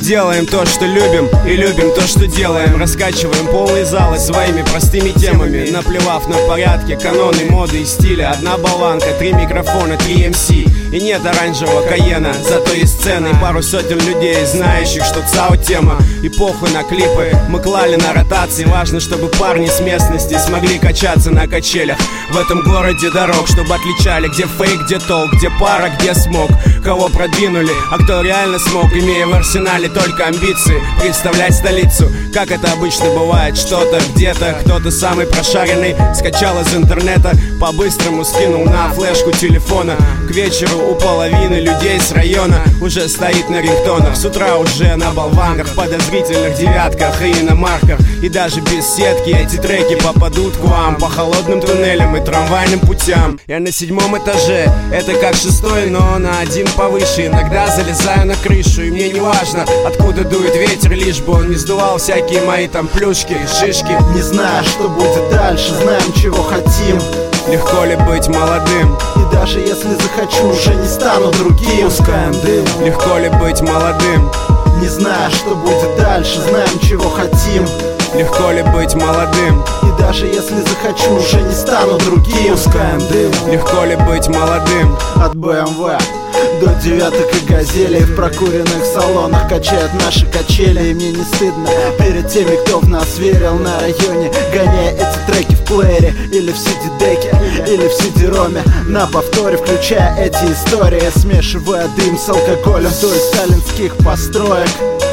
делаем то, что любим, и любим то, что делаем. Раскачиваем полные залы своими простыми темами, наплевав на порядки, каноны, моды и стиля. Одна болванка, 3 микрофона, 3 МС. И нет оранжевого Каена, зато есть сцены и пару сотен людей, знающих, что ЦАО тема. И похуй на клипы, мы клали на ротации. Важно, чтобы парни с местности смогли качаться на качелях в этом городе дорог, чтобы отличали, где фейк, где толк, где пара, где смог. Кого продвинули, а кто реально смог, имея в арсенале только амбиции представлять столицу. Как это обычно бывает, что-то где-то, кто-то самый прошаренный скачал из интернета, по-быстрому скинул на флешку телефона. К вечеру у половины людей с района уже стоит на рингтонах. С утра уже на болванках, подозрительных девятках и иномарках. И даже без сетки эти треки попадут к вам по холодным туннелям и трамвайным путям. Я на 7-м этаже, это как 6-й, но на 1 повыше. Иногда залезаю на крышу, и мне не важно, откуда дует ветер, лишь бы он не сдувал всякие мои там плюшки и шишки. Не знаю, что будет дальше, знаем, чего хотим. Легко ли быть молодым? И даже если захочу, уже не стану другим. Пускаем дым. Легко ли быть молодым? Не знаю, что будет дальше, знаем, чего хотим. Легко ли быть молодым? И даже если захочу, уже не стану другим. Пускаем дым. Легко ли быть молодым? От БМВ до девяток и газелей в прокуренных салонах качают наши качели. И мне не стыдно перед теми, кто в нас верил на районе, гоняя эти треки в плеере или в CD-деке, или в CD-роме на повторе, включая эти истории, смешивая дым с алкоголем вдоль сталинских построек.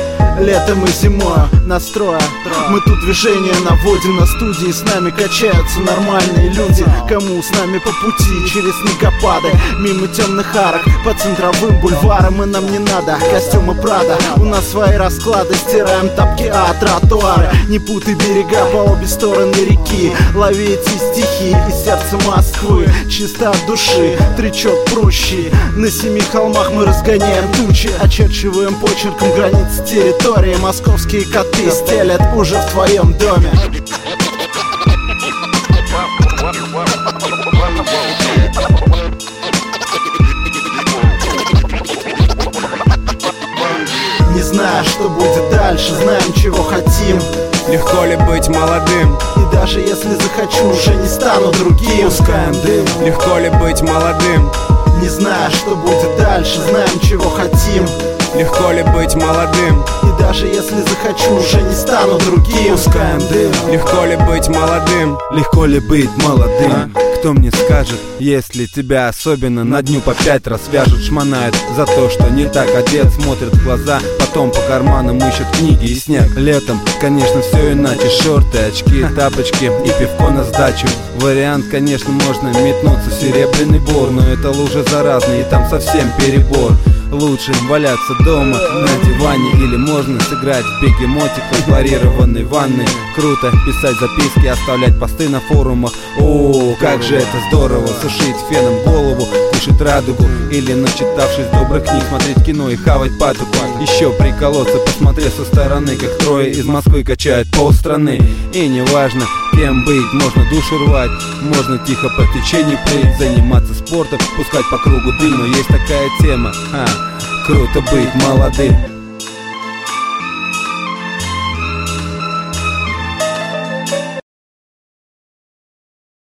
Летом и зимою настроя мы тут движение наводим на студии. С нами качаются нормальные люди, кому с нами по пути через снегопады, мимо темных арок, по центровым бульварам. И нам не надо костюмы Прада, у нас свои расклады, стираем тапки, а тротуары. Не путай берега по обе стороны реки, лови эти стихи из сердца Москвы. Чисто от души, тречок прущий. На 7 холмах мы разгоняем тучи, очерчиваем почерком границы территории. Московские коты стелят уже в твоем доме. Не знаю, что будет дальше, знаем, чего хотим. Легко ли быть молодым? И даже если захочу, уже не стану другим. Пускаем дым. Легко ли быть молодым? Не знаю, что будет дальше, знаем, чего хотим. Легко ли быть молодым? И даже если захочу, уже не стану другим. Пускаем дым. Легко ли быть молодым? Легко ли быть молодым? Кто мне скажет, если тебя особенно на дню по 5 раз вяжут, шмонают за то, что не так одет, смотрят в глаза, потом по карманам ищут книги и снег. Летом, конечно, все иначе, шорты, очки, тапочки и пивко на сдачу. Вариант, конечно, можно метнуться в Серебряный Бор, но это лужа заразная и там совсем перебор. Лучше валяться дома на диване, или можно сыграть в бегемотик в хлорированной ванной. Круто писать записки, оставлять посты на форумах. О, как же это здорово, сушить феном голову, кушать радугу, или, начитавшись добрых книг, смотреть кино и хавать патоку. Еще приколоться, посмотреть со стороны, как трое из Москвы качают полстраны. И неважно, кем быть, можно душу рвать, можно тихо по течению плыть, заниматься спортом, пускать по кругу дым. Но есть такая тема, круто быть молодым.